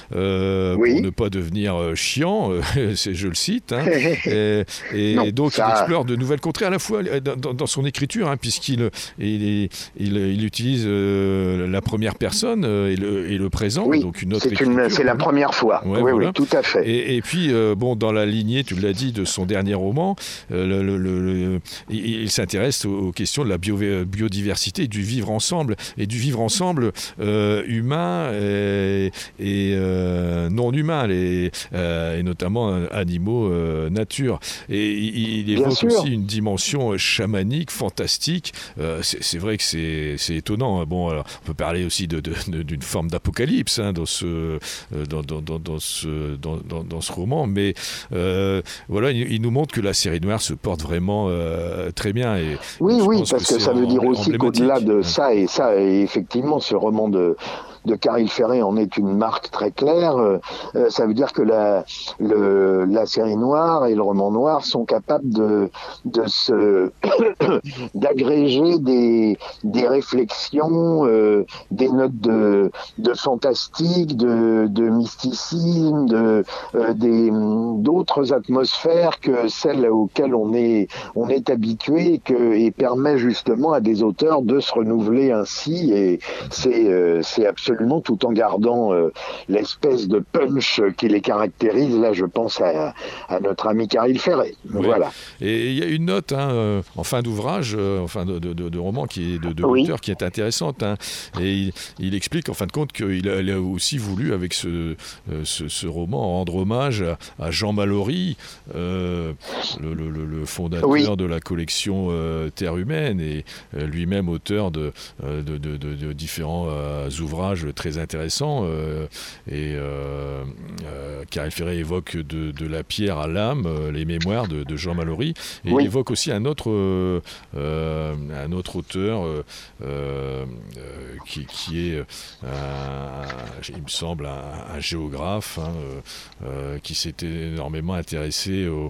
euh, oui. pour ne pas devenir euh, chiant, euh, c'est, je le cite, hein, et, Et non, donc, ça... il explore de nouvelles contrées à la fois dans, dans, dans son écriture, hein, puisqu'il il, il, il utilise euh, la première personne euh, et, le, et le présent, oui, donc une autre c'est écriture. Une, c'est la première fois, ouais, oui, voilà. oui, tout à fait. Et, et puis, euh, bon, dans la lignée, tu l'as dit, de son dernier roman, euh, le, le, le, le, il, il s'intéresse aux, aux questions de la bio, biodiversité, du vivre ensemble, et du vivre ensemble euh, humain et, et euh, non humain, les, euh, et notamment animaux, euh, nature. Et il évoque aussi une dimension chamanique, fantastique. Euh, c'est, c'est vrai que c'est, c'est étonnant. Bon, alors, on peut parler aussi de, de, de, d'une forme d'apocalypse hein, dans, ce, dans, dans, dans, dans, ce, dans, dans, dans ce roman. Mais euh, voilà, il, il nous montre que la série noire se porte vraiment euh, très bien. Et oui, oui, parce que, que ça veut dire aussi qu'au-delà de ça, et ça, et effectivement, ce roman de de Caril Ferret en est une marque très claire. Euh, ça veut dire que la, le, la série noire et le roman noir sont capables de, de se d'agréger des, des réflexions, euh, des notes de, de fantastique, de, de mysticisme, de, euh, des, d'autres atmosphères que celles auxquelles on est, on est habitué et, que, et permet justement à des auteurs de se renouveler ainsi. Et c'est, euh, c'est absolument tout en gardant euh, l'espèce de punch qui les caractérise. Là, je pense à, à notre ami Caril Ferret. Oui. Voilà. Et il y a une note hein, euh, en fin d'ouvrage, euh, enfin de, de, de, de roman qui est de, de oui. l'auteur qui est intéressante. Hein, et il, il explique en fin de compte qu'il a, il a aussi voulu avec ce, euh, ce, ce roman rendre hommage à, à Jean Mallory, euh, le, le, le fondateur oui. de la collection euh, Terre humaine et euh, lui-même auteur de, euh, de, de, de, de différents euh, ouvrages très intéressants. Euh, et euh, euh, Caril Ferret évoque de, de la pierre à l'âme, euh, les mémoires de, de Jean Mallory. Et oui. il évoque aussi un autre, euh, euh, un autre auteur euh, euh, qui, qui est, un, il me semble, un, un géographe hein, euh, qui s'était énormément intéressé aux,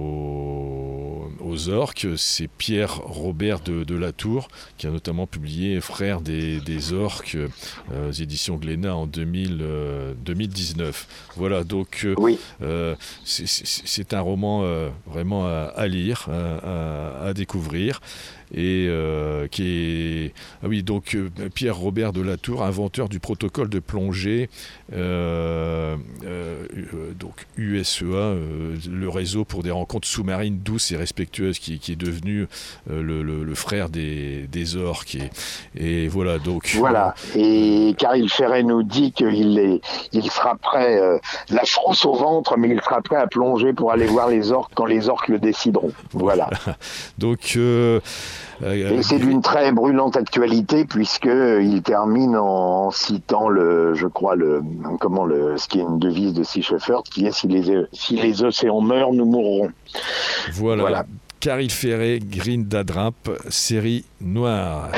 aux, aux orques. C'est Pierre Robert de, de Latour, qui a notamment publié Frères des, des orques euh, aux éditions Glénat en deux mille, euh, deux mille dix-neuf. Voilà, donc euh, oui. euh, c'est, c'est, c'est un roman euh, vraiment à, à lire, à, à, à découvrir. Et euh, qui est ah oui donc euh, Pierre Robert de Latour, inventeur du protocole de plongée euh, euh, donc U S E A, euh, le réseau pour des rencontres sous-marines douces et respectueuses, qui, qui est devenu euh, le, le, le frère des, des orques et, et voilà donc voilà euh, et Caril Ferret nous dit qu'il est, il sera prêt euh, la France au ventre, mais il sera prêt à plonger pour aller voir les orques quand les orques le décideront. Voilà, voilà. donc euh, et c'est d'une très brûlante actualité, puisqu'il termine en citant le, je crois, le, comment le, ce qui est une devise de Sea Shepherd, qui est si les, si les océans meurent, nous mourrons. Voilà. voilà. Caril Ferret, Green d'Adrap, série noire.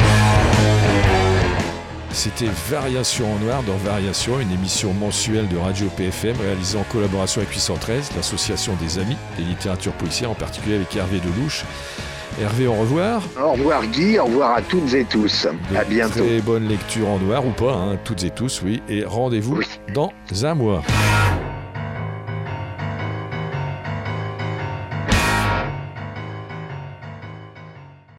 C'était Variation en noir dans Variation, une émission mensuelle de Radio P F M réalisée en collaboration avec huit cent treize, l'association des amis des littératures policières, en particulier avec Hervé Delouche. Hervé, au revoir. Au revoir Guy, au revoir à toutes et tous. De à bientôt. Très bonne lecture en noir ou pas, hein, toutes et tous, oui. Et rendez-vous oui. dans un mois.